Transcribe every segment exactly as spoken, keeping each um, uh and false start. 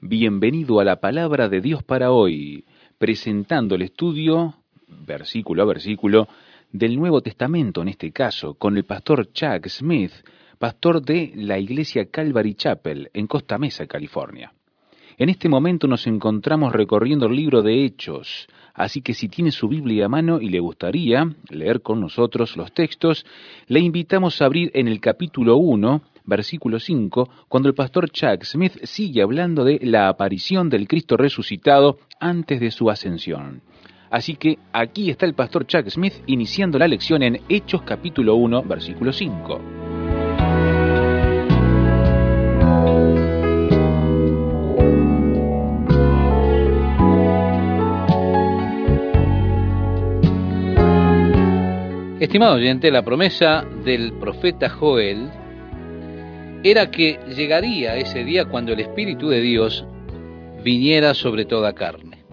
Bienvenido a la Palabra de Dios para hoy, presentando el estudio, versículo a versículo, del Nuevo Testamento, en este caso, con el pastor Chuck Smith, pastor de la iglesia Calvary Chapel, en Costa Mesa, California. En este momento nos encontramos recorriendo el libro de Hechos, así que si tiene su Biblia a mano y le gustaría leer con nosotros los textos, le invitamos a abrir en el capítulo uno, versículo cinco, cuando el pastor Chuck Smith sigue hablando de la aparición del Cristo resucitado antes de su ascensión. Así que aquí está el pastor Chuck Smith iniciando la lección en Hechos capítulo uno, versículo cinco. Estimado oyente, la promesa del profeta Joel era que llegaría ese día cuando el Espíritu de Dios viniera sobre toda carne.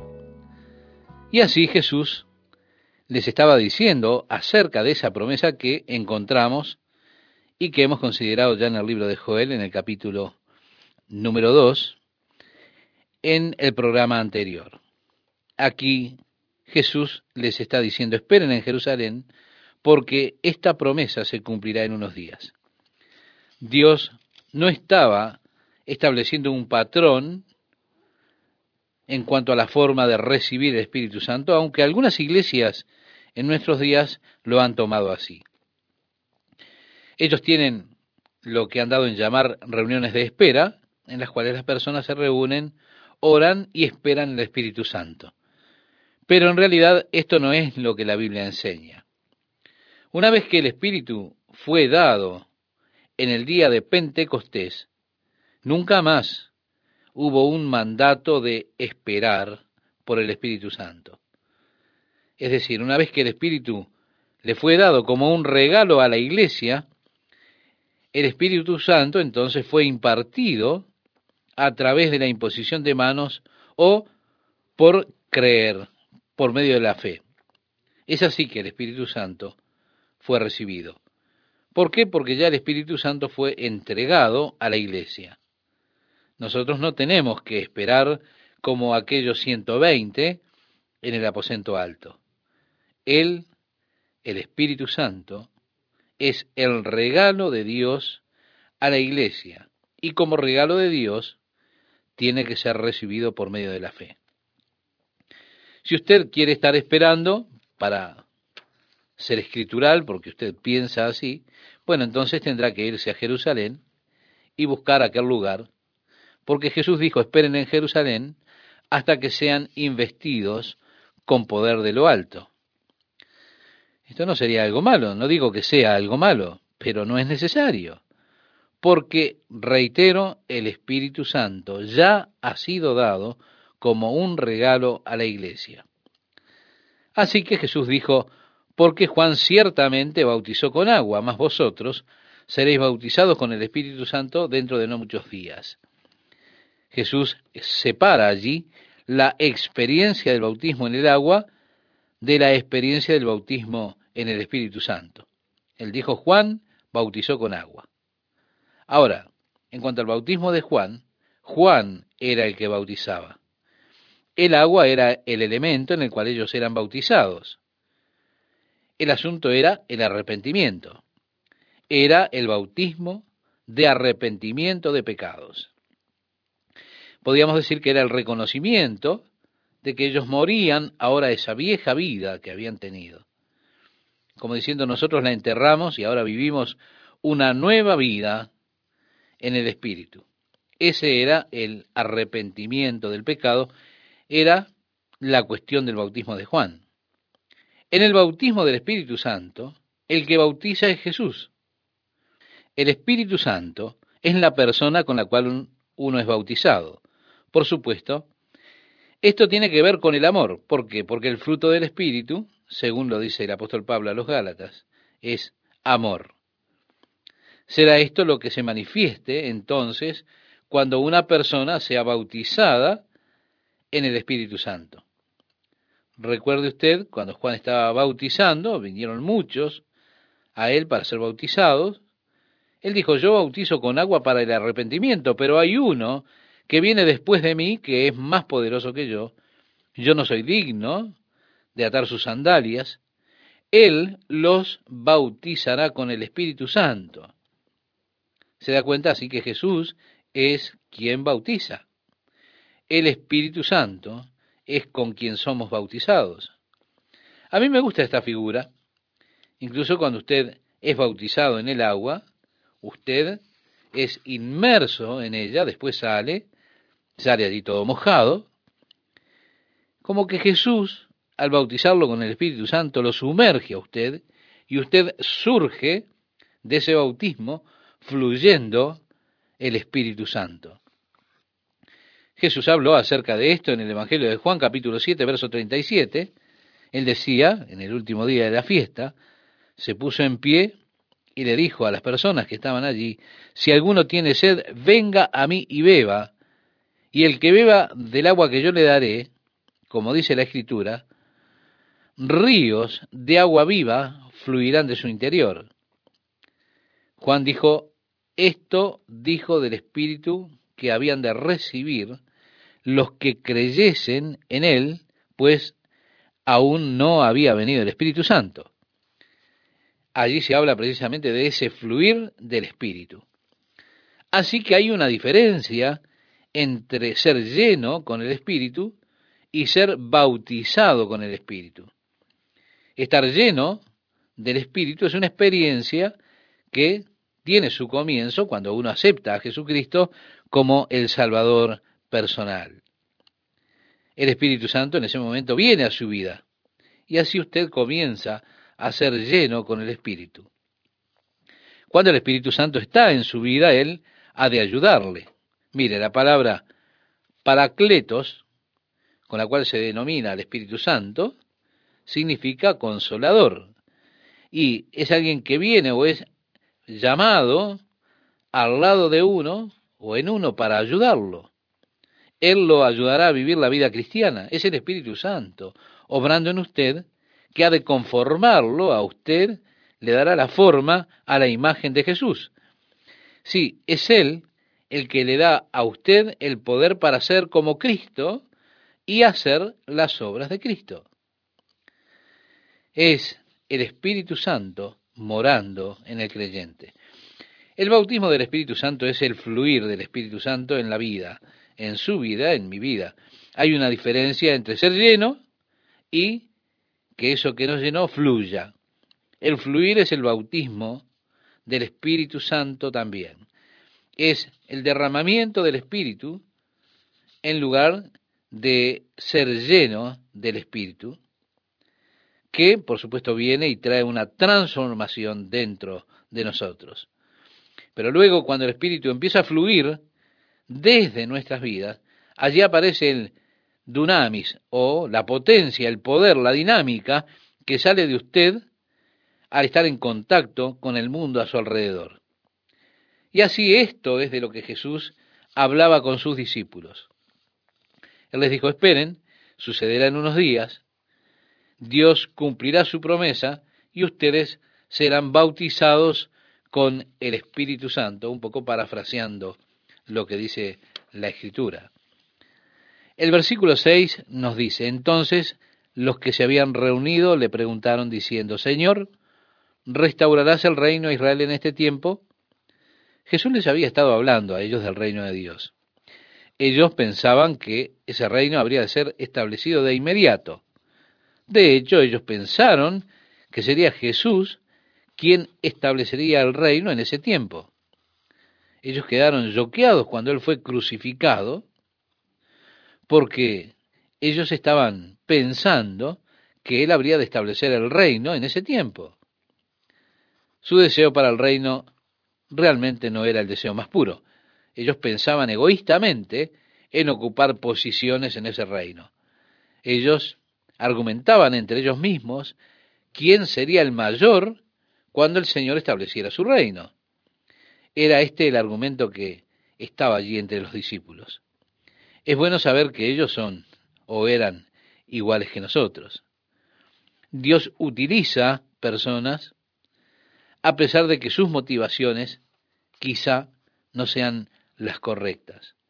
Y así Jesús les estaba diciendo acerca de esa promesa que encontramos y que hemos considerado ya en el libro de Joel, en el capítulo número dos, en el programa anterior. Aquí Jesús les está diciendo: esperen en Jerusalén, porque esta promesa se cumplirá en unos días. Dios no estaba estableciendo un patrón en cuanto a la forma de recibir el Espíritu Santo, aunque algunas iglesias en nuestros días lo han tomado así. Ellos tienen lo que han dado en llamar reuniones de espera, en las cuales las personas se reúnen, oran y esperan el Espíritu Santo. Pero en realidad esto no es lo que la Biblia enseña. Una vez que el Espíritu fue dado en el día de Pentecostés, nunca más hubo un mandato de esperar por el Espíritu Santo. Es decir, una vez que el Espíritu le fue dado como un regalo a la iglesia, el Espíritu Santo entonces fue impartido a través de la imposición de manos o por creer, por medio de la fe. Es así que el Espíritu Santo fue recibido. ¿Por qué? Porque ya el Espíritu Santo fue entregado a la iglesia. Nosotros no tenemos que esperar como aquellos ciento veinte en el aposento alto. Él, el Espíritu Santo, es el regalo de Dios a la iglesia, y como regalo de Dios tiene que ser recibido por medio de la fe. Si usted quiere estar esperando para ser escritural, porque usted piensa así, bueno, entonces tendrá que irse a Jerusalén y buscar aquel lugar, porque Jesús dijo: esperen en Jerusalén hasta que sean investidos con poder de lo alto. Esto no sería algo malo, no digo que sea algo malo, pero no es necesario, porque, reitero, el Espíritu Santo ya ha sido dado como un regalo a la iglesia. Así que Jesús dijo: porque Juan ciertamente bautizó con agua, mas vosotros seréis bautizados con el Espíritu Santo dentro de no muchos días. Jesús separa allí la experiencia del bautismo en el agua de la experiencia del bautismo en el Espíritu Santo. Él dijo: Juan bautizó con agua. Ahora, en cuanto al bautismo de Juan, Juan era el que bautizaba. El agua era el elemento en el cual ellos eran bautizados. El asunto era el arrepentimiento. Era el bautismo de arrepentimiento de pecados. Podríamos decir que era el reconocimiento de que ellos morían ahora esa vieja vida que habían tenido. Como diciendo, nosotros la enterramos y ahora vivimos una nueva vida en el Espíritu. Ese era el arrepentimiento del pecado, era la cuestión del bautismo de Juan. En el bautismo del Espíritu Santo, el que bautiza es Jesús. El Espíritu Santo es la persona con la cual uno es bautizado. Por supuesto, esto tiene que ver con el amor. ¿Por qué? Porque el fruto del Espíritu, según lo dice el apóstol Pablo a los Gálatas, es amor. Será esto lo que se manifieste entonces cuando una persona sea bautizada en el Espíritu Santo. Recuerde usted, cuando Juan estaba bautizando, vinieron muchos a él para ser bautizados. Él dijo: yo bautizo con agua para el arrepentimiento, pero hay uno que viene después de mí, que es más poderoso que yo. Yo no soy digno de atar sus sandalias. Él los bautizará con el Espíritu Santo. Se da cuenta así que Jesús es quien bautiza. El Espíritu Santo es con quien somos bautizados. A mí me gusta esta figura. Incluso cuando usted es bautizado en el agua, usted es inmerso en ella, después sale, sale allí todo mojado, como que Jesús, al bautizarlo con el Espíritu Santo, lo sumerge a usted, y usted surge de ese bautismo fluyendo el Espíritu Santo. Jesús habló acerca de esto en el Evangelio de Juan, capítulo siete, verso treinta y siete. Él decía, en el último día de la fiesta, se puso en pie y le dijo a las personas que estaban allí, si alguno tiene sed, venga a mí y beba, y el que beba del agua que yo le daré, como dice la Escritura, ríos de agua viva fluirán de su interior. Juan dijo, esto dijo del Espíritu que habían de recibir los que creyesen en él, pues aún no había venido el Espíritu Santo. Allí se habla precisamente de ese fluir del Espíritu. Así que hay una diferencia entre ser lleno con el Espíritu y ser bautizado con el Espíritu. Estar lleno del Espíritu es una experiencia que tiene su comienzo cuando uno acepta a Jesucristo como el Salvador personal. El Espíritu Santo en ese momento viene a su vida y así usted comienza a ser lleno con el Espíritu. Cuando el Espíritu Santo está en su vida, Él ha de ayudarle. Mire, la palabra paracletos, con la cual se denomina al Espíritu Santo, significa consolador. Y es alguien que viene o es llamado al lado de uno o en uno para ayudarlo. Él lo ayudará a vivir la vida cristiana. Es el Espíritu Santo obrando en usted, que ha de conformarlo a usted, le dará la forma a la imagen de Jesús. Sí, es Él el que le da a usted el poder para ser como Cristo y hacer las obras de Cristo. Es el Espíritu Santo morando en el creyente. El bautismo del Espíritu Santo es el fluir del Espíritu Santo en la vida, en su vida, en mi vida. Hay una diferencia entre ser lleno y que eso que nos llenó fluya. El fluir es el bautismo del Espíritu Santo también. Es el derramamiento del Espíritu en lugar de ser lleno del Espíritu, que por supuesto viene y trae una transformación dentro de nosotros. Pero luego cuando el Espíritu empieza a fluir desde nuestras vidas, allí aparece el dunamis, o la potencia, el poder, la dinámica que sale de usted al estar en contacto con el mundo a su alrededor. Y así esto es de lo que Jesús hablaba con sus discípulos. Él les dijo, esperen, sucederá en unos días, Dios cumplirá su promesa y ustedes serán bautizados con el Espíritu Santo, un poco parafraseando lo que dice la Escritura. El versículo seis nos dice, entonces los que se habían reunido le preguntaron diciendo, Señor, ¿restaurarás el reino de Israel en este tiempo? Jesús les había estado hablando a ellos del reino de Dios. Ellos pensaban que ese reino habría de ser establecido de inmediato. De hecho, ellos pensaron que sería Jesús quien establecería el reino en ese tiempo. Ellos quedaron choqueados cuando Él fue crucificado, porque ellos estaban pensando que Él habría de establecer el reino en ese tiempo. Su deseo para el reino realmente no era el deseo más puro. Ellos pensaban egoístamente en ocupar posiciones en ese reino. Ellos argumentaban entre ellos mismos quién sería el mayor cuando el Señor estableciera su reino. Era este el argumento que estaba allí entre los discípulos. Es bueno saber que ellos son o eran iguales que nosotros. Dios utiliza personas a pesar de que sus motivaciones quizá no sean las correctas.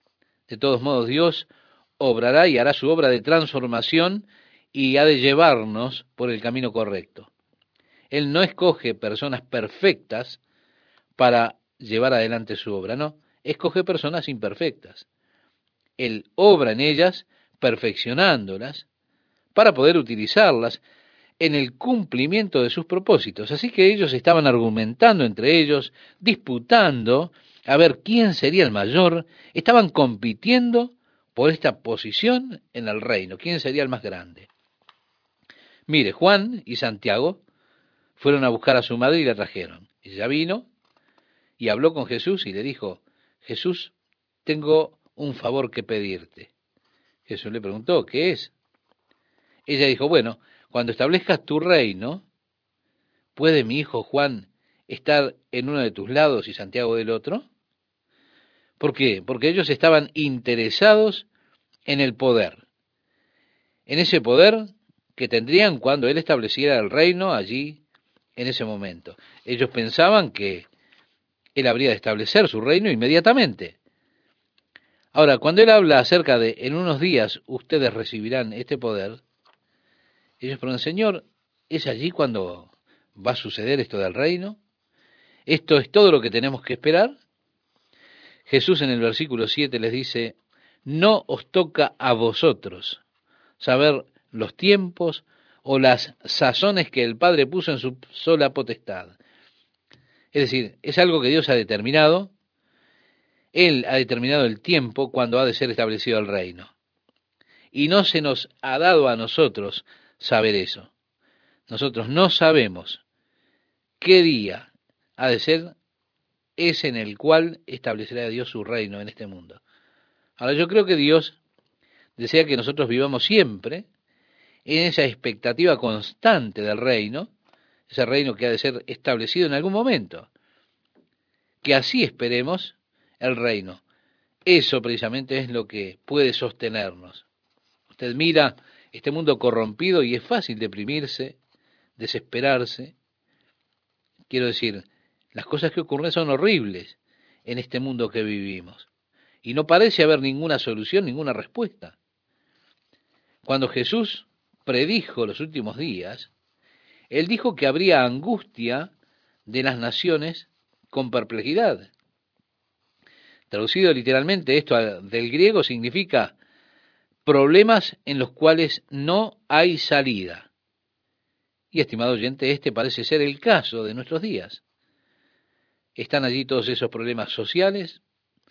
De todos modos, Dios obrará y hará su obra de transformación y ha de llevarnos por el camino correcto. Él no escoge personas perfectas para llevar adelante su obra, no, escoge personas imperfectas. Él obra en ellas, perfeccionándolas, para poder utilizarlas en el cumplimiento de sus propósitos. Así que ellos estaban argumentando entre ellos, disputando a ver quién sería el mayor, estaban compitiendo por esta posición en el reino, quién sería el más grande. Mire, Juan y Santiago fueron a buscar a su madre y la trajeron. Ella vino y habló con Jesús y le dijo, Jesús, tengo un favor que pedirte. Jesús le preguntó, ¿qué es? Ella dijo, bueno, cuando establezcas tu reino, ¿puede mi hijo Juan estar en uno de tus lados y Santiago del otro? ¿Por qué? Porque ellos estaban interesados en el poder, en ese poder que tendrían cuando él estableciera el reino allí en ese momento. Ellos pensaban que él habría de establecer su reino inmediatamente. Ahora, cuando él habla acerca de en unos días ustedes recibirán este poder, ellos preguntan, Señor, ¿es allí cuando va a suceder esto del reino? ¿Esto es todo lo que tenemos que esperar? Jesús en el versículo siete les dice, no os toca a vosotros saber los tiempos o las sazones que el Padre puso en su sola potestad. Es decir, es algo que Dios ha determinado. Él ha determinado el tiempo cuando ha de ser establecido el reino. Y no se nos ha dado a nosotros saber eso. Nosotros no sabemos qué día ha de ser ese en el cual establecerá Dios su reino en este mundo. Ahora, yo creo que Dios desea que nosotros vivamos siempre en esa expectativa constante del reino, ese reino que ha de ser establecido en algún momento. Que así esperemos el reino. Eso precisamente es lo que puede sostenernos. Usted mira este mundo corrompido y es fácil deprimirse, desesperarse. Quiero decir, las cosas que ocurren son horribles en este mundo que vivimos. Y no parece haber ninguna solución, ninguna respuesta. Cuando Jesús predijo los últimos días, él dijo que habría angustia de las naciones con perplejidad. Traducido literalmente esto del griego significa problemas en los cuales no hay salida. Y estimado oyente, este parece ser el caso de nuestros días. Están allí todos esos problemas sociales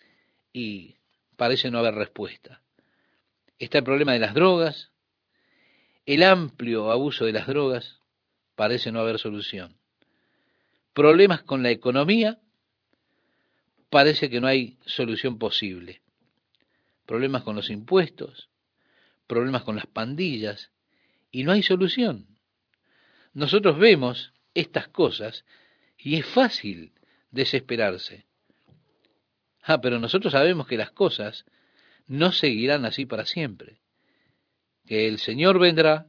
y parece no haber respuesta. Está el problema de las drogas, el amplio abuso de las drogas, parece no haber solución. Problemas con la economía, parece que no hay solución posible. Problemas con los impuestos, problemas con las pandillas, y no hay solución. Nosotros vemos estas cosas y es fácil desesperarse. Ah, pero nosotros sabemos que las cosas no seguirán así para siempre, que el Señor vendrá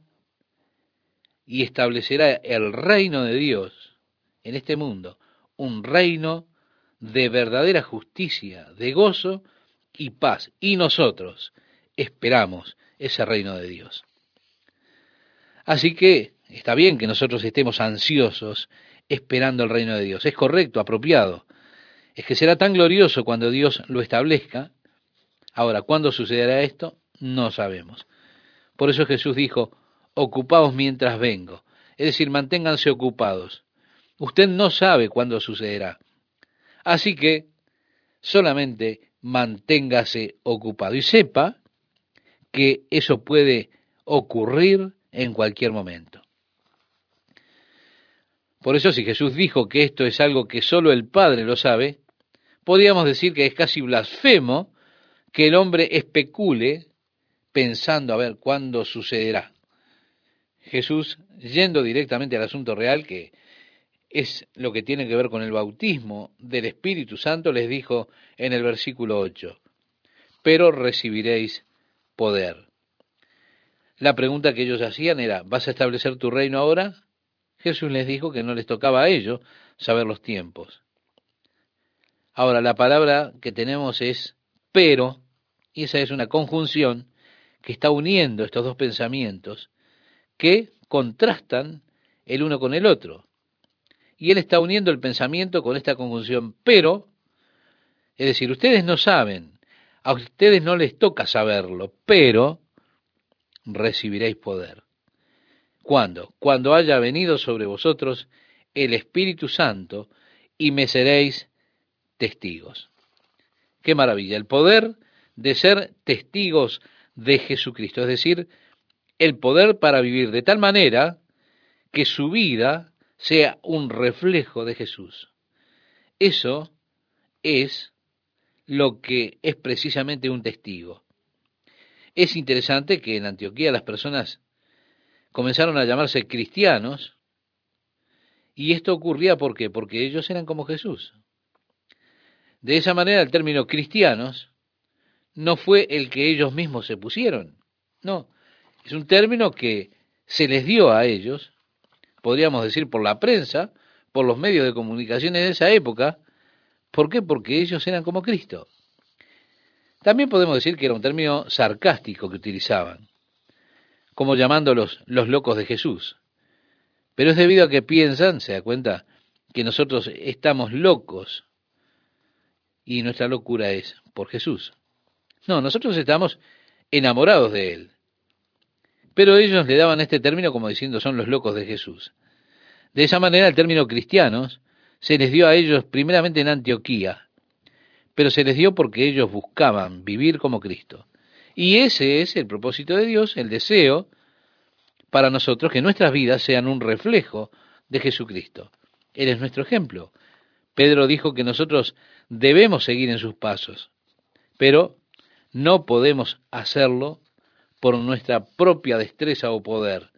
y establecerá el reino de Dios en este mundo, un reino de verdadera justicia, de gozo y paz, y nosotros esperamos ese reino de Dios. Así que está bien que nosotros estemos ansiosos esperando el reino de Dios, es correcto, apropiado. Es que será tan glorioso cuando Dios lo establezca. Ahora, ¿cuándo sucederá esto? No sabemos. Por eso Jesús dijo, ocupaos mientras vengo. Es decir, manténganse ocupados. Usted no sabe cuándo sucederá. Así que solamente manténgase ocupado y sepa que eso puede ocurrir en cualquier momento. Por eso, si Jesús dijo que esto es algo que solo el Padre lo sabe, podríamos decir que es casi blasfemo que el hombre especule pensando a ver cuándo sucederá. Jesús, yendo directamente al asunto real, que es lo que tiene que ver con el bautismo del Espíritu Santo, les dijo en el versículo ocho, pero recibiréis poder. La pregunta que ellos hacían era, ¿vas a establecer tu reino ahora? Jesús les dijo que no les tocaba a ellos saber los tiempos. Ahora, la palabra que tenemos es pero, Y esa es una conjunción que está uniendo estos dos pensamientos que contrastan el uno con el otro. Y él está uniendo el pensamiento con esta conjunción, pero, es decir, ustedes no saben, a ustedes no les toca saberlo, pero recibiréis poder. ¿Cuándo? Cuando haya venido sobre vosotros el Espíritu Santo y me seréis testigos. ¡Qué maravilla! El poder de ser testigos de Jesucristo, es decir, el poder para vivir de tal manera que su vida sea un reflejo de Jesús. Eso es lo que es precisamente un testigo. Es interesante que en Antioquía las personas comenzaron a llamarse cristianos, y esto ocurría ¿por qué? Porque ellos eran como Jesús. De esa manera el término cristianos no fue el que ellos mismos se pusieron, no, es un término que se les dio a ellos, podríamos decir por la prensa, por los medios de comunicaciones de esa época. ¿Por qué? Porque ellos eran como Cristo. También podemos decir que era un término sarcástico que utilizaban, como llamándolos los locos de Jesús. Pero es debido a que piensan, se da cuenta, que nosotros estamos locos y nuestra locura es por Jesús. No, nosotros estamos enamorados de Él. Pero ellos le daban este término como diciendo son los locos de Jesús. De esa manera el término cristianos se les dio a ellos primeramente en Antioquía, pero se les dio porque ellos buscaban vivir como Cristo. Y ese es el propósito de Dios, el deseo para nosotros, que nuestras vidas sean un reflejo de Jesucristo. Él es nuestro ejemplo. Pedro dijo que nosotros debemos seguir en sus pasos, pero no podemos hacerlo por nuestra propia destreza o poder.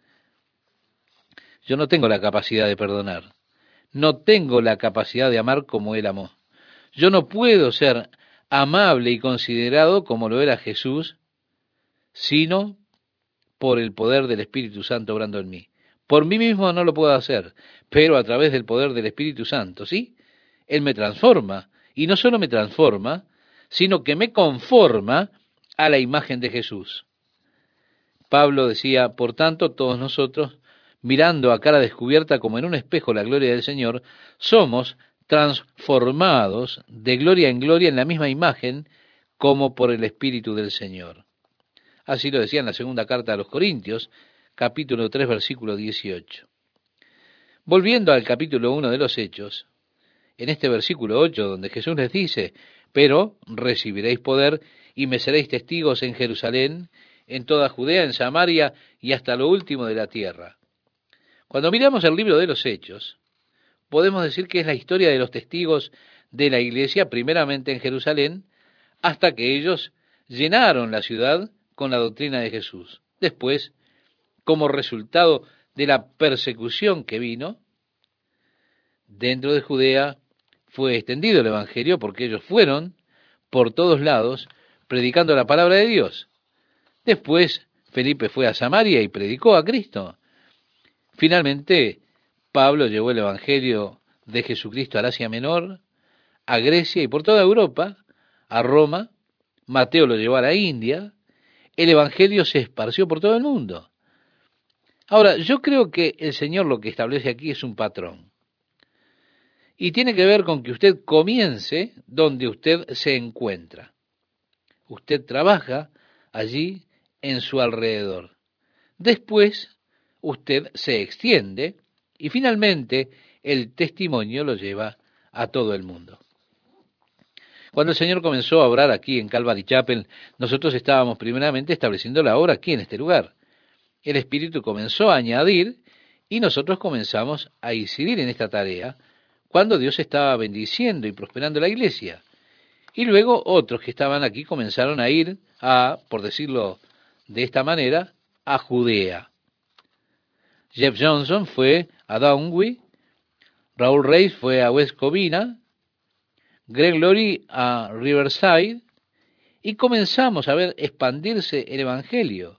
Yo no tengo la capacidad de perdonar. No tengo la capacidad de amar como Él amó. Yo no puedo ser amable y considerado como lo era Jesús, sino por el poder del Espíritu Santo obrando en mí. Por mí mismo no lo puedo hacer, pero a través del poder del Espíritu Santo, ¿sí? Él me transforma, y no solo me transforma, sino que me conforma a la imagen de Jesús. Pablo decía, por tanto, todos nosotros, mirando a cara descubierta como en un espejo la gloria del Señor, somos transformados de gloria en gloria en la misma imagen como por el Espíritu del Señor. Así lo decía en la segunda carta a los Corintios, capítulo tres, versículo dieciocho. Volviendo al capítulo uno de los Hechos, en este versículo ocho, donde Jesús les dice, pero recibiréis poder y me seréis testigos en Jerusalén, en toda Judea, en Samaria y hasta lo último de la tierra. Cuando miramos el libro de los Hechos, podemos decir que es la historia de los testigos de la iglesia, primeramente en Jerusalén, hasta que ellos llenaron la ciudad con la doctrina de Jesús. Después, como resultado de la persecución que vino, dentro de Judea fue extendido el Evangelio porque ellos fueron por todos lados predicando la palabra de Dios. Después, Felipe fue a Samaria y predicó a Cristo. Finalmente, Pablo llevó el Evangelio de Jesucristo al Asia Menor, a Grecia y por toda Europa, a Roma. Mateo lo llevó a la India. El Evangelio se esparció por todo el mundo. Ahora, yo creo que el Señor lo que establece aquí es un patrón. Y tiene que ver con que usted comience donde usted se encuentra. Usted trabaja allí en su alrededor. Después, usted se extiende y finalmente el testimonio lo lleva a todo el mundo. Cuando el Señor comenzó a obrar aquí en Calvary Chapel, nosotros estábamos primeramente estableciendo la obra aquí en este lugar. El Espíritu comenzó a añadir y nosotros comenzamos a incidir en esta tarea cuando Dios estaba bendiciendo y prosperando la iglesia. Y luego otros que estaban aquí comenzaron a ir a, por decirlo de esta manera, a Judea. Jeff Johnson fue a Downey, Raúl Reis fue a West Covina, Greg Laurie a Riverside, y comenzamos a ver expandirse el Evangelio.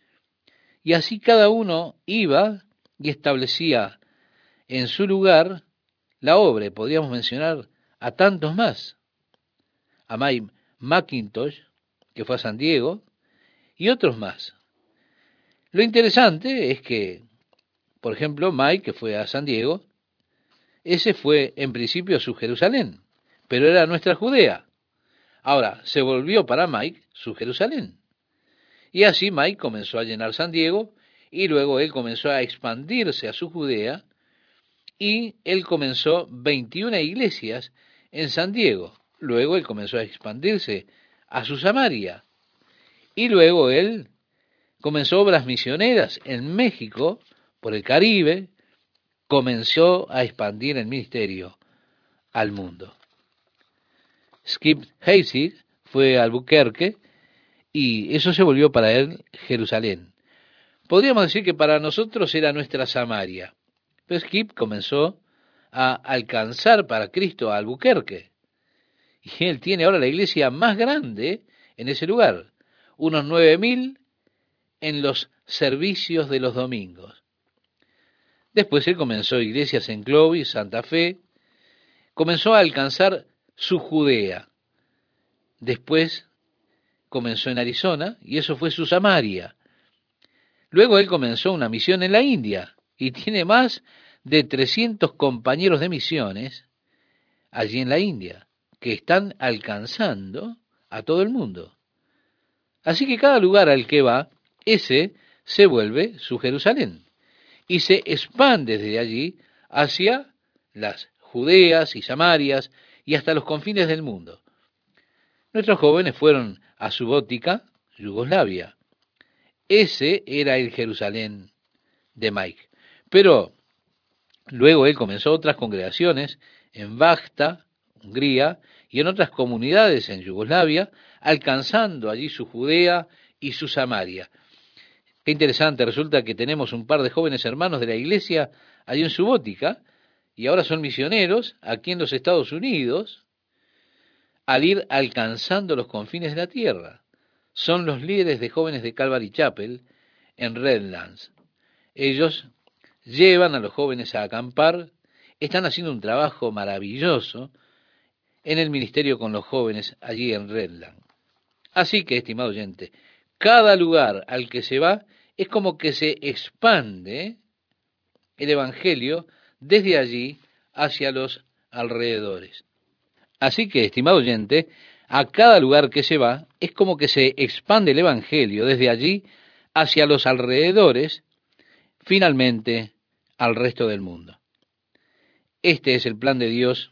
Y así cada uno iba y establecía en su lugar la obra. Podríamos mencionar a tantos más. A Mike McIntosh, que fue a San Diego, y otros más. Lo interesante es que, por ejemplo, Mike, que fue a San Diego, ese fue en principio su Jerusalén, pero era nuestra Judea. Ahora, se volvió para Mike su Jerusalén. Y así Mike comenzó a llenar San Diego, y luego él comenzó a expandirse a su Judea, y él comenzó veintiuna iglesias en San Diego. Luego él comenzó a expandirse a su Samaria. Y luego él comenzó obras misioneras en México, por el Caribe, comenzó a expandir el ministerio al mundo. Skip Heitzig fue a Albuquerque y eso se volvió para él Jerusalén. Podríamos decir que para nosotros era nuestra Samaria. Pero Skip comenzó a alcanzar para Cristo a Albuquerque. Y él tiene ahora la iglesia más grande en ese lugar, unos nueve mil en los servicios de los domingos. Después él comenzó iglesias en Clovis, Santa Fe, comenzó a alcanzar su Judea. Después comenzó en Arizona y eso fue su Samaria. Luego él comenzó una misión en la India y tiene más de trescientos compañeros de misiones allí en la India que están alcanzando a todo el mundo. Así que cada lugar al que va, ese se vuelve su Jerusalén y se expande desde allí hacia las Judeas y Samarias y hasta los confines del mundo. Nuestros jóvenes fueron a Subotica, Yugoslavia. Ese era el Jerusalén de Mike. Pero luego él comenzó otras congregaciones en Vachta, Hungría, y en otras comunidades en Yugoslavia, alcanzando allí su Judea y su Samaria. Qué interesante, resulta que tenemos un par de jóvenes hermanos de la iglesia allí en Subotica, y ahora son misioneros aquí en los Estados Unidos, al ir alcanzando los confines de la tierra. Son los líderes de jóvenes de Calvary Chapel en Redlands. Ellos llevan a los jóvenes a acampar, están haciendo un trabajo maravilloso en el ministerio con los jóvenes allí en Redlands. Así que, estimado oyente, cada lugar al que se va es como que se expande el Evangelio desde allí hacia los alrededores. Así que, estimado oyente, a cada lugar que se va es como que se expande el Evangelio desde allí hacia los alrededores, finalmente al resto del mundo. Este es el plan de Dios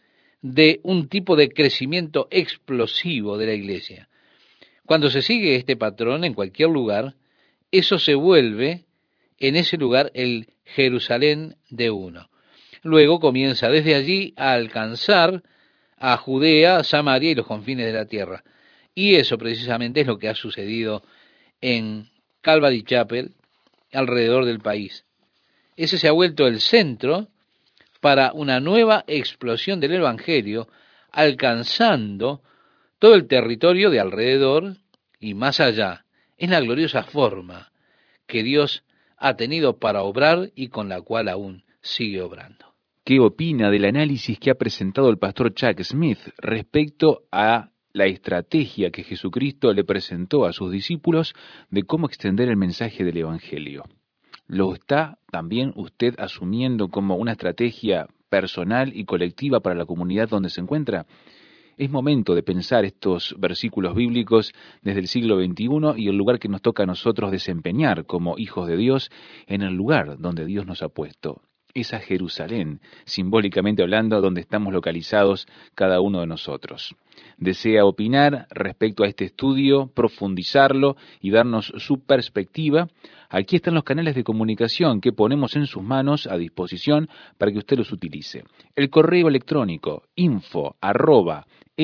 de un tipo de crecimiento explosivo de la iglesia. Cuando se sigue este patrón en cualquier lugar, eso se vuelve en ese lugar el Jerusalén de uno. Luego comienza desde allí a alcanzar a Judea, Samaria y los confines de la tierra. Y eso precisamente es lo que ha sucedido en Calvary Chapel, alrededor del país. Ese se ha vuelto el centro para una nueva explosión del Evangelio, alcanzando todo el territorio de alrededor y más allá, en la gloriosa forma que Dios ha tenido para obrar y con la cual aún sigue obrando. ¿Qué opina del análisis que ha presentado el pastor Chuck Smith respecto a la estrategia que Jesucristo le presentó a sus discípulos de cómo extender el mensaje del Evangelio? ¿Lo está también usted asumiendo como una estrategia personal y colectiva para la comunidad donde se encuentra? Es momento de pensar estos versículos bíblicos desde el siglo veintiuno y el lugar que nos toca a nosotros desempeñar como hijos de Dios en el lugar donde Dios nos ha puesto. Esa Jerusalén, simbólicamente hablando, donde estamos localizados cada uno de nosotros. ¿Desea opinar respecto a este estudio, profundizarlo y darnos su perspectiva? Aquí están los canales de comunicación que ponemos en sus manos a disposición para que usted los utilice. El correo electrónico info arroba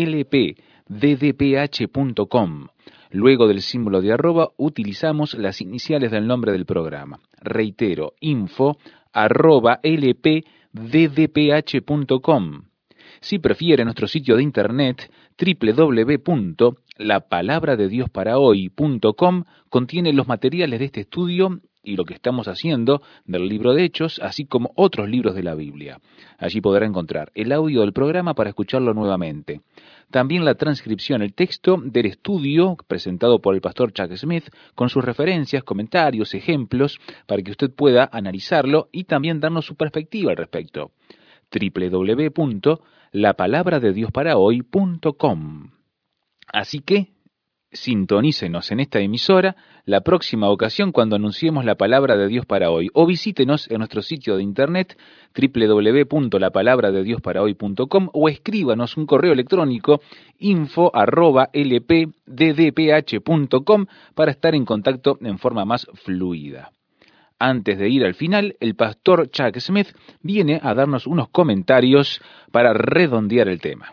lpddph punto com. Luego del símbolo de arroba utilizamos las iniciales del nombre del programa. Reitero, info arroba lpddph punto com. Si prefiere, nuestro sitio de internet doble u doble u doble u punto la palabra de dios para hoy punto com contiene los materiales de este estudio y lo que estamos haciendo del libro de Hechos, así como otros libros de la Biblia. Allí podrá encontrar el audio del programa para escucharlo nuevamente. También la transcripción, el texto del estudio presentado por el pastor Chuck Smith, con sus referencias, comentarios, ejemplos, para que usted pueda analizarlo y también darnos su perspectiva al respecto. doble u doble u doble u punto la palabra de dios para hoy punto com. Así que sintonícenos en esta emisora la próxima ocasión cuando anunciemos la palabra de Dios para hoy, o visítenos en nuestro sitio de internet doble u doble u doble u punto la palabra de dios para hoy punto com o escríbanos un correo electrónico info arroba l p d d p h punto com para estar en contacto en forma más fluida. Antes de ir al final, el pastor Chuck Smith viene a darnos unos comentarios para redondear el tema.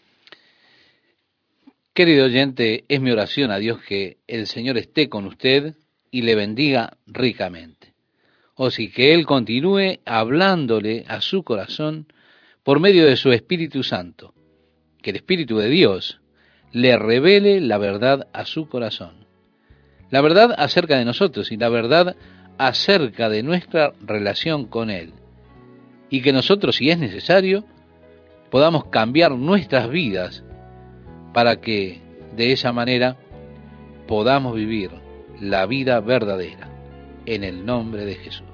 Querido oyente, es mi oración a Dios que el Señor esté con usted y le bendiga ricamente. O sí, que Él continúe hablándole a su corazón por medio de su Espíritu Santo. Que el Espíritu de Dios le revele la verdad a su corazón. La verdad acerca de nosotros y la verdad acerca de nuestra relación con Él. Y que nosotros, si es necesario, podamos cambiar nuestras vidas para que de esa manera podamos vivir la vida verdadera, en el nombre de Jesús.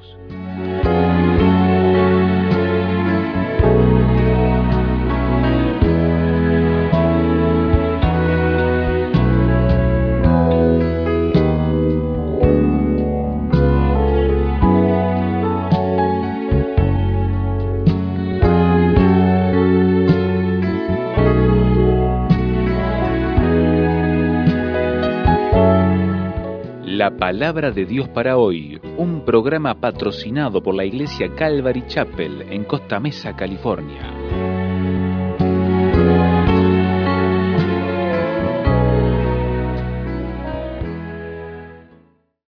La palabra de Dios para hoy, un programa patrocinado por la iglesia Calvary Chapel en Costa Mesa, California.